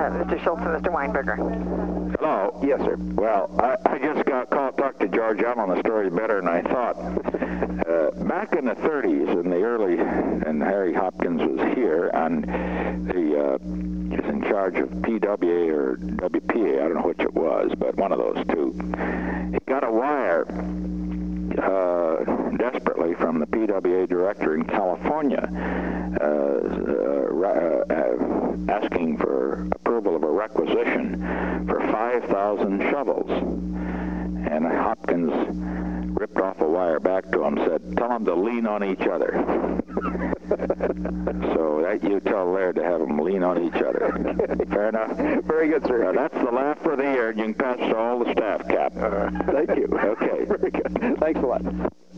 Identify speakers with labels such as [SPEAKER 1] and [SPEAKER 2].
[SPEAKER 1] Mr. Schultz and Mr. Weinberger.
[SPEAKER 2] Hello.
[SPEAKER 3] Yes, sir.
[SPEAKER 2] Well, I just got called to talk to George Allen. The story's better than I thought. Back in the 30s, and Harry Hopkins was here, and he was in charge of PWA or WPA, I don't know which it was, but one of those two. He got a wire desperately from the PWA director in California asking for approval of a requisition for 5,000 shovels. And Hopkins ripped off a wire back to him, said, tell them to lean on each other. So that you tell Laird to have them lean on each other. Fair enough?
[SPEAKER 3] Very good, sir.
[SPEAKER 2] Now, that's the laugh for the year, and you can pass it to all the staff, Cap.
[SPEAKER 3] Thank you.
[SPEAKER 2] Okay.
[SPEAKER 3] Very good. Thanks a lot.